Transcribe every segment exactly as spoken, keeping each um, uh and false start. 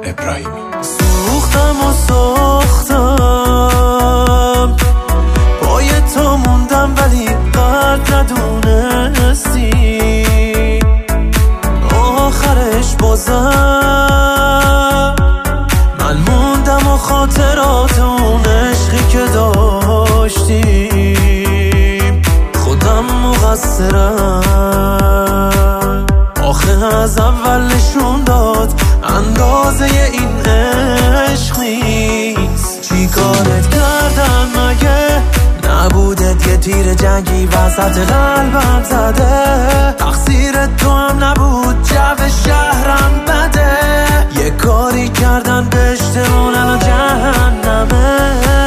ابراهیمی. سوختم و ساختم پای تو موندم ولی قدر ندونستی آخرش بازم من موندم و خاطرات اون عشقی که داشتیم خودم مقصرم آخه از اول نشون داد اندازه این عشق نیست. چی کارت کردن مگه نبودت یه تیر جنگی وسط قلبم زده تقصیر تو هم نبود جو شهرم بده یه کاری کردن بهشتمون الان جهنمه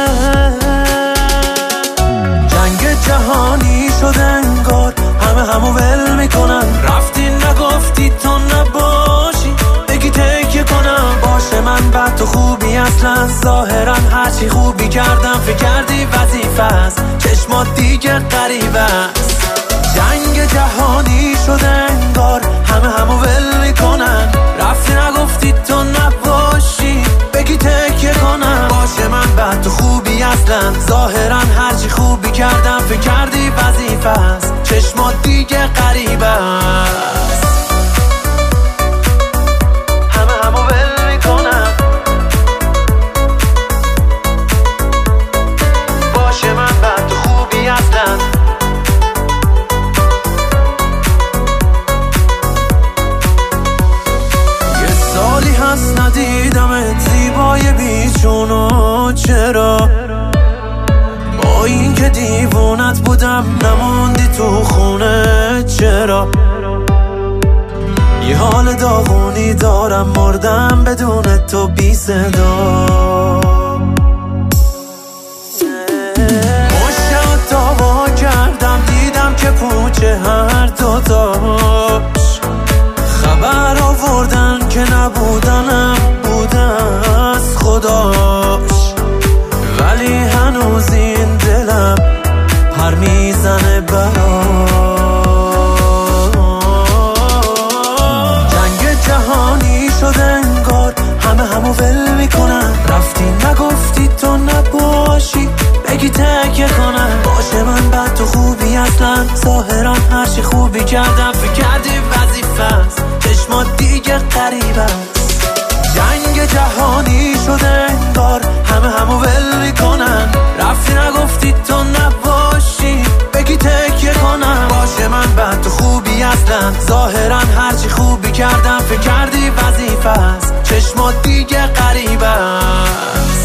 جنگ جهانی شد انگار همه همو ول میکنن رفتی نگفتی تو نباشی بگی تکیه کنم باشه من بد تو خوبی اصلا ظاهرا هرچی خوبی کردم فکر کردی وظیفه است چشمات دیگه غریبه است جنگ جهانی شده انگار همه همو ول میکنن رفتی نگفتی تو نباشی بگی تکیه کنم باشه من بد تو خوبی اصلا ظاهرا هرچی خوبی کردم فکر کردی وظیفه است چشمات دیگه غریبه است همه همو ول میکنن باشه من بد تو خوبی اصلا یه سالی هست ندیدمت زیبای بیچونو چرا با این که دیوونت بودم نموندی تو خونه چرا یه حال داغونی دارم مردم بدون تو بی صدا مشت داوا کردم دیدم که پوچه هر دوتاش خبر آوردن که نبودنم بوده از خداش ولی هنوز این دلم پر میزنه برا جنگ جهانی شده انگار همه همو ول میکنن رفتی نگفتی تو نباشی بگی تکیه کنم باشه من بد تو خوبی اصلا ظاهرا هرچی خوبی کردم فکر کردی وظیفه است چشمات دیگه غریبه است جنگ جهانی شده انگار همه همو ول میکنن رفتی نگفتی تو نباشی بگی تکیه کنم باشه من بد تو خوبی اصلا ظاهرا هرچی خوبی کردم فکر کردی وظیفه است چشمات دیگه غریبه است